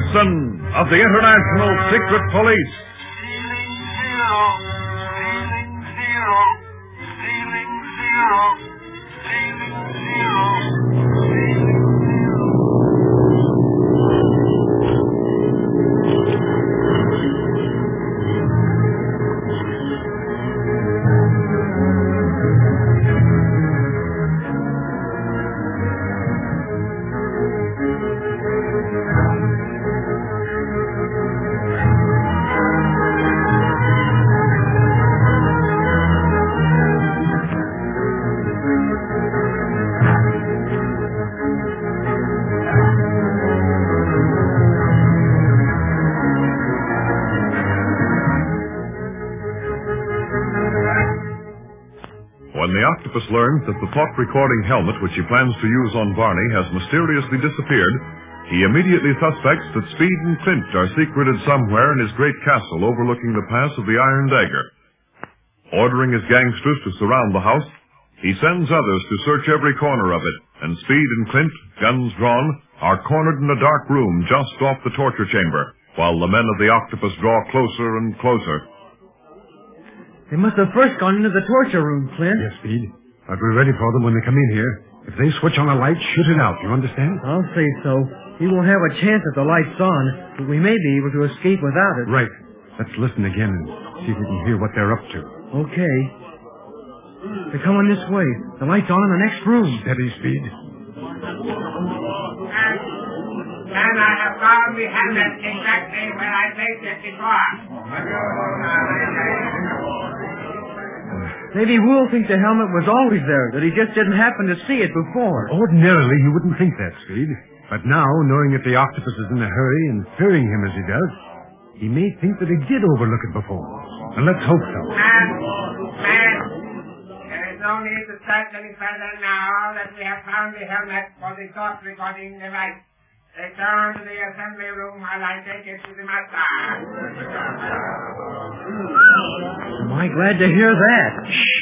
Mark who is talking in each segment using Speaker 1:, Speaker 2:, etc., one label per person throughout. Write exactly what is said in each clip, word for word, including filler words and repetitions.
Speaker 1: Watson of the International Secret Police.
Speaker 2: Ceiling zero, ceiling zero, ceiling zero, ceiling zero, ceiling zero.
Speaker 1: When the octopus learns that the thought-recording helmet which he plans to use on Barney has mysteriously disappeared, he immediately suspects that Speed and Clint are secreted somewhere in his great castle overlooking the pass of the Iron Dagger. Ordering his gangsters to surround the house, he sends others to search every corner of it, and Speed and Clint, guns drawn, are cornered in a dark room just off the torture chamber, while the men of the octopus draw closer and closer.
Speaker 3: They must have first gone into the torture room, Clint.
Speaker 4: Yes, Speed. But we're ready for them when they come in here. If they switch on a light, shoot it out. You understand?
Speaker 3: I'll say so. We won't have a chance if the light's on, but we may be able to escape without it.
Speaker 4: Right. Let's listen again and see if we can hear what they're up to.
Speaker 3: Okay. They're coming this way. The light's on in the next room.
Speaker 4: Steady, Speed.
Speaker 5: And I have found the helmet exactly where I placed it before.
Speaker 3: Maybe Will thinks the helmet was always there, that he just didn't happen to see it before.
Speaker 4: Ordinarily, you wouldn't think that, Speed. But now, knowing that the octopus is in a hurry and fearing him as he does, he may think that he did overlook it before. And let's hope so.
Speaker 5: Man, man, there is no need to search any further now that we have found the helmet for the thought recording device. Return to the assembly room while I take it to the master.
Speaker 3: Am I glad to hear that?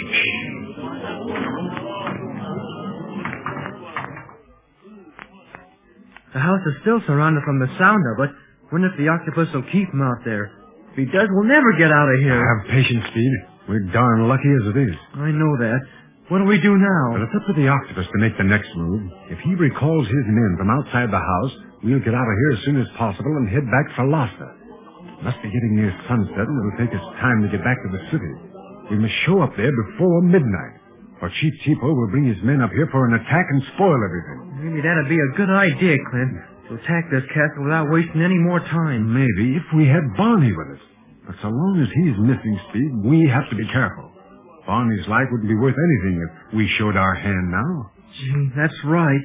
Speaker 3: The house is still surrounded from the sound of it. Wonder if the octopus will keep him out there. If he does, we'll never get out of here.
Speaker 4: Have patience, Speed. We're darn lucky as it is.
Speaker 3: I know that. What do we do now?
Speaker 4: Well, it's up to the octopus to make the next move. If he recalls his men from outside the house, we'll get out of here as soon as possible and head back for Lhasa. It must be getting near sunset, and it'll take us time to get back to the city. We must show up there before midnight, or Chief Cheapo will bring his men up here for an attack and spoil everything.
Speaker 3: Maybe that'd be a good idea, Clint, to attack this castle without wasting any more time.
Speaker 4: Maybe if we had Barney with us. But so long as he's missing, Speed, we have to be careful. Barney's life wouldn't be worth anything if we showed our hand now.
Speaker 3: Gee, that's right.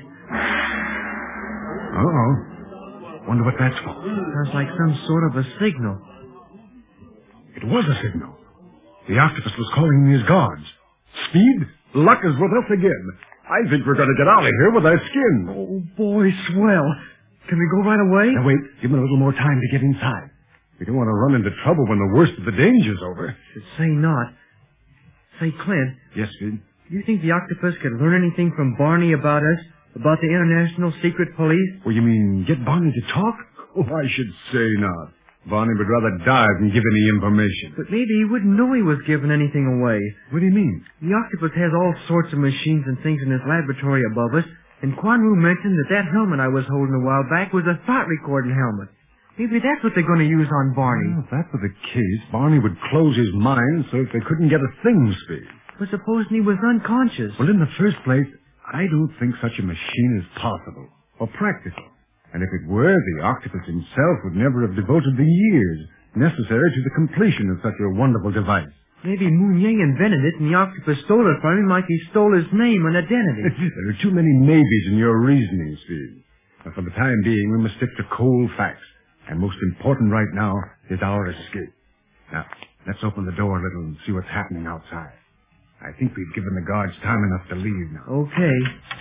Speaker 4: Uh-oh. Wonder what that's for.
Speaker 3: Sounds like some sort of a signal.
Speaker 4: It was a signal. The octopus was calling his guards. Speed, luck is with us again. I think we're going to get out of here with our skin.
Speaker 3: Oh, boy, swell. Can we go right away?
Speaker 4: Now, wait. Give him a little more time to get inside. We don't want to run into trouble when the worst of the danger's over.
Speaker 3: Should say not. Say, Clint.
Speaker 4: Yes, Speed?
Speaker 3: Do you think the octopus could learn anything from Barney about us? About the International Secret Police?
Speaker 4: Well, you mean get Barney to talk? Oh, I should say not. Barney would rather die than give any information.
Speaker 3: But maybe he wouldn't know he was giving anything away.
Speaker 4: What do you mean?
Speaker 3: The octopus has all sorts of machines and things in his laboratory above us, and Quan Wu mentioned that that helmet I was holding a while back was a thought-recording helmet. Maybe that's what they're going to use on Barney.
Speaker 4: Well, if that were the case, Barney would close his mind so that they couldn't get a thing, Speed.
Speaker 3: But supposing he was unconscious?
Speaker 4: Well, in the first place, I don't think such a machine is possible or practical. And if it were, the octopus himself would never have devoted the years necessary to the completion of such a wonderful device.
Speaker 3: Maybe Moon Yang invented it and the octopus stole it from him like he stole his name and identity.
Speaker 4: There are too many maybes in your reasoning, Speed. But for the time being, we must stick to cold facts. And most important right now is our escape. Now, let's open the door a little and see what's happening outside. I think we've given the guards time enough to leave now.
Speaker 3: Okay.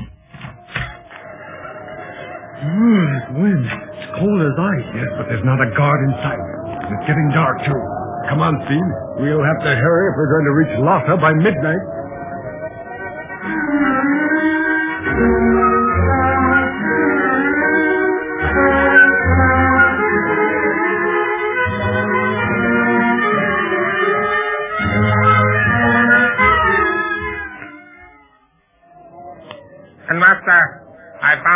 Speaker 3: Ooh, it's wind. It's cold as ice.
Speaker 4: Yes, but there's not a guard in sight. It's getting dark, too. Come on, Speed. We'll have to hurry if we're going to reach Lhasa by midnight.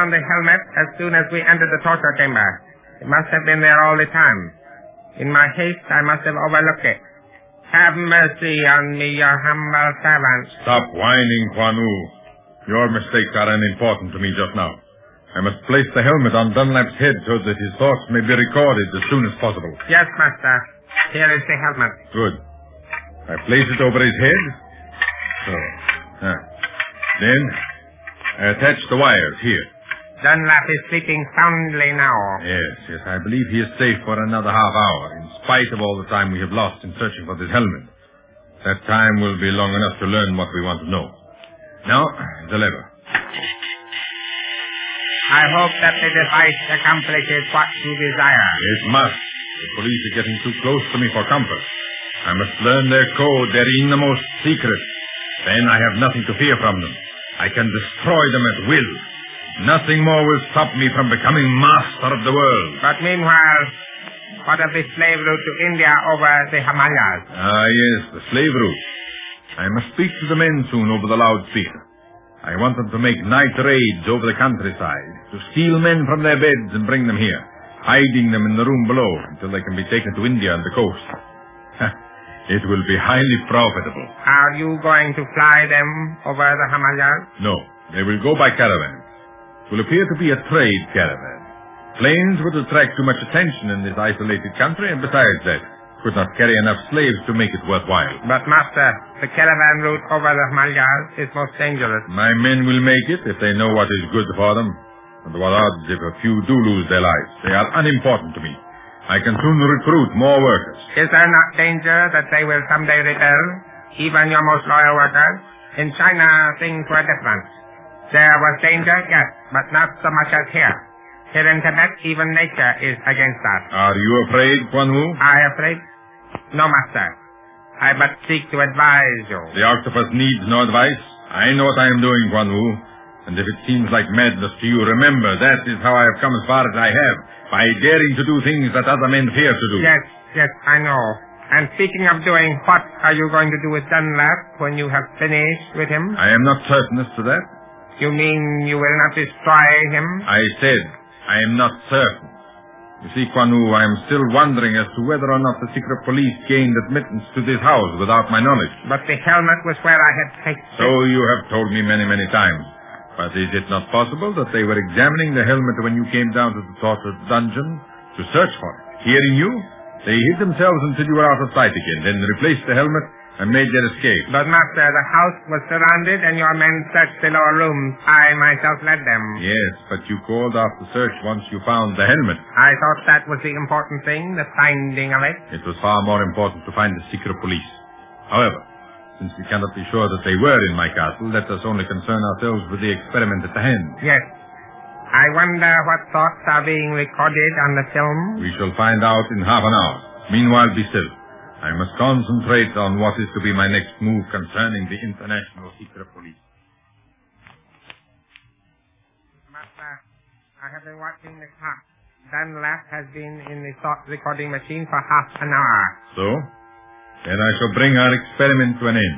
Speaker 5: on the helmet as soon as we entered the torture chamber. It must have been there all the time. In my haste, I must have overlooked it. Have mercy on me, your humble servant.
Speaker 1: Stop whining, Quan Wu. Your mistakes are unimportant to me just now. I must place the helmet on Dunlap's head so that his thoughts may be recorded as soon as possible.
Speaker 5: Yes, master. Here is the helmet.
Speaker 1: Good. I place it over his head. So. Ah. Then, I attach the wires here.
Speaker 5: Dunlap is sleeping soundly now.
Speaker 1: Yes, yes. I believe he is safe for another half hour, in spite of all the time we have lost in searching for this helmet. That time will be long enough to learn what we want to know. Now, the lever.
Speaker 5: I hope that the device accomplishes what you desire.
Speaker 1: It must. The police are getting too close to me for comfort. I must learn their code, their innermost secret. Then I have nothing to fear from them. I can destroy them at will. Nothing more will stop me from becoming master of the world.
Speaker 5: But meanwhile, what of the slave route to India over the Himalayas?
Speaker 1: Ah, yes, the slave route. I must speak to the men soon over the loudspeaker. I want them to make night raids over the countryside, to steal men from their beds and bring them here, hiding them in the room below until they can be taken to India and the coast. It will be highly profitable.
Speaker 5: Are you going to fly them over the Himalayas?
Speaker 1: No, they will go by caravan. It will appear to be a trade caravan. Planes would attract too much attention in this isolated country, and besides that, could not carry enough slaves to make it worthwhile.
Speaker 5: But, master, the caravan route over the Himalayas is most dangerous.
Speaker 1: My men will make it if they know what is good for them. And what odds if a few do lose their lives? They are unimportant to me. I can soon recruit more workers.
Speaker 5: Is there not danger that they will someday rebel, even your most loyal workers? In China, things were different. There was danger, yes, but not so much as here. Here in Tibet, even nature is against us.
Speaker 1: Are you afraid, Quan Wu?
Speaker 5: I afraid? No, master. I but seek to advise you.
Speaker 1: The octopus needs no advice. I know what I am doing, Quan Wu. And if it seems like madness to you, remember, that is how I have come as far as I have, by daring to do things that other men fear to do.
Speaker 5: Yes, yes, I know. And speaking of doing, what are you going to do with Dunlap when you have finished with him?
Speaker 1: I am not certain as to that.
Speaker 5: You mean you will not destroy him?
Speaker 1: I said I am not certain. You see, Quan Wu, I am still wondering as to whether or not the secret police gained admittance to this house without my knowledge.
Speaker 5: But the helmet was where I had placed it.
Speaker 1: So you have told me many, many times. But is it not possible that they were examining the helmet when you came down to the torture dungeon to search for it? Hearing you, they hid themselves until you were out of sight again, then replaced the helmet and made their escape.
Speaker 5: But, master, the house was surrounded and your men searched the lower rooms. I myself led them.
Speaker 1: Yes, but you called off the search once you found the helmet.
Speaker 5: I thought that was the important thing, the finding of it.
Speaker 1: It was far more important to find the secret police. However, since we cannot be sure that they were in my castle, let us only concern ourselves with the experiment at the hand.
Speaker 5: Yes. I wonder what thoughts are being recorded on the film.
Speaker 1: We shall find out in half an hour. Meanwhile, be still. I must concentrate on what is to be my next move concerning the International Secret Police.
Speaker 5: Master, I have been watching the clock. Dunlap has been in the thought recording machine for half an hour.
Speaker 1: So? Then I shall bring our experiment to an end.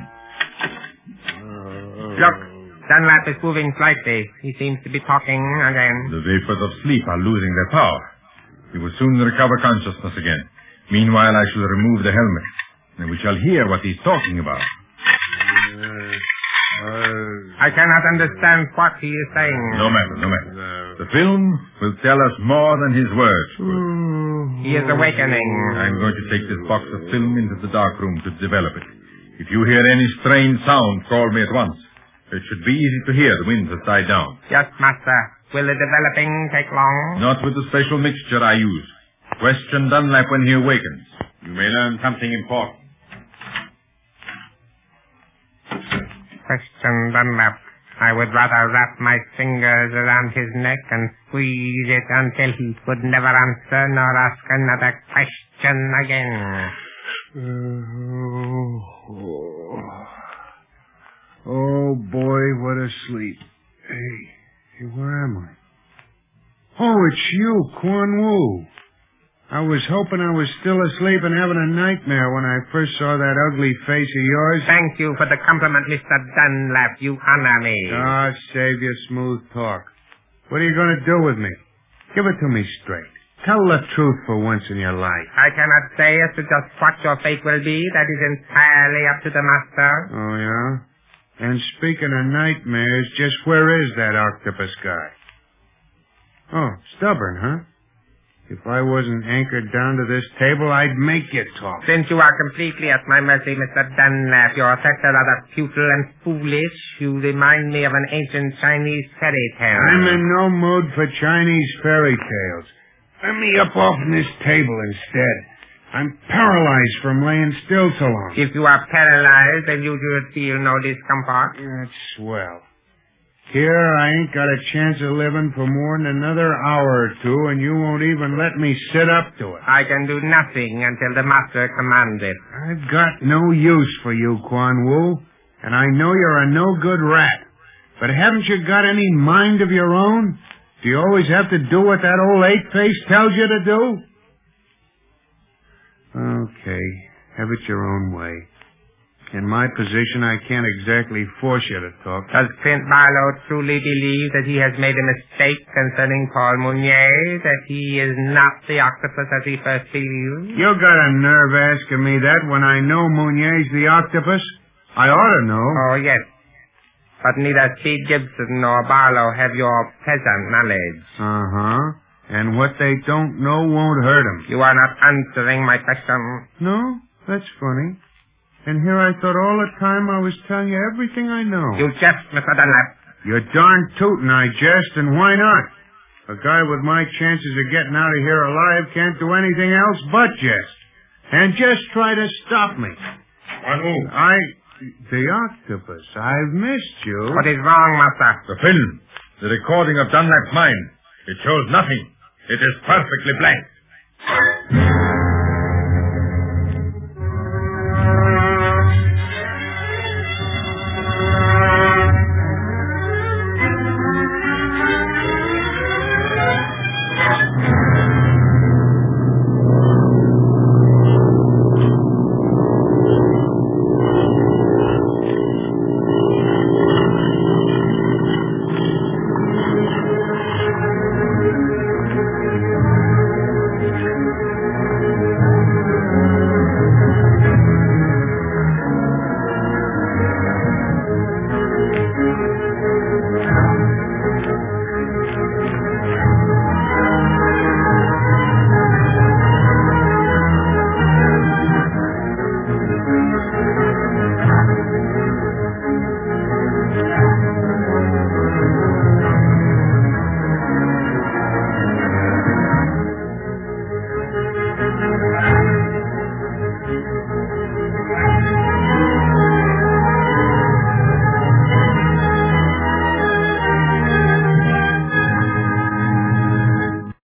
Speaker 5: Look, Dunlap is moving slightly. He seems to be talking again.
Speaker 1: The vapors of sleep are losing their power. He will soon recover consciousness again. Meanwhile, I shall remove the helmet, and we shall hear what he's talking about.
Speaker 5: I cannot understand what he is saying.
Speaker 1: No matter, no matter. The film will tell us more than his words will.
Speaker 5: He is awakening.
Speaker 1: I'm going to take this box of film into the dark room to develop it. If you hear any strange sound, call me at once. It should be easy to hear. The wind has died down.
Speaker 5: Yes, master. Will the developing take long?
Speaker 1: Not with the special mixture I use. Question Dunlap when he awakens. You may learn something important.
Speaker 5: Question Dunlap. I would rather wrap my fingers around his neck and squeeze it until he could never answer nor ask another question again.
Speaker 6: Oh, oh boy, what a sleep. Hey, hey, where am I? Oh, it's you, Quan Wu. I was hoping I was still asleep and having a nightmare when I first saw that ugly face of yours.
Speaker 5: Thank you for the compliment, Mister Dunlap. You honor me.
Speaker 6: Ah, save your smooth talk. What are you going to do with me? Give it to me straight. Tell the truth for once in your life.
Speaker 5: I cannot say as to just what your fate will be. That is entirely up to the master.
Speaker 6: Oh, yeah? And speaking of nightmares, just where is that octopus guy? Oh, stubborn, huh? If I wasn't anchored down to this table, I'd make you talk.
Speaker 5: Since you are completely at my mercy, Mister Dunlap, your effects are rather futile and foolish. You remind me of an ancient Chinese fairy tale.
Speaker 6: I'm in no mood for Chinese fairy tales. Let me up off this table instead. I'm paralyzed from laying still so long.
Speaker 5: If you are paralyzed, then you should feel no discomfort.
Speaker 6: That's swell. Here, I ain't got a chance of living for more than another hour or two, and you won't even let me sit up to it.
Speaker 5: I can do nothing until the master commands it.
Speaker 6: I've got no use for you, Quan Wu, and I know you're a no-good rat. But haven't you got any mind of your own? Do you always have to do what that old eight-face tells you to do? Okay, have it your own way. In my position, I can't exactly force you to talk.
Speaker 5: Does Clint Barlow truly believe that he has made a mistake concerning Paul Mounier, that he is not the octopus as he first believed?
Speaker 6: You got a nerve asking me that when I know Mounier's the octopus? I ought to know.
Speaker 5: Oh, yes. But neither Speed Gibson nor Barlow have your present knowledge.
Speaker 6: Uh-huh. And what they don't know won't hurt them.
Speaker 5: You are not answering my question.
Speaker 6: No? That's funny. And here I thought all the time I was telling you everything I know.
Speaker 5: You jest, Mister Dunlap.
Speaker 6: You're darn tootin' I jest, and why not? A guy with my chances of getting out of here alive can't do anything else but jest. And just try to stop me.
Speaker 1: Quan Wu.
Speaker 6: I... The octopus. I've missed you.
Speaker 5: What is wrong, Master?
Speaker 1: The film. The recording of Dunlap's mind. It shows nothing. It is perfectly blank.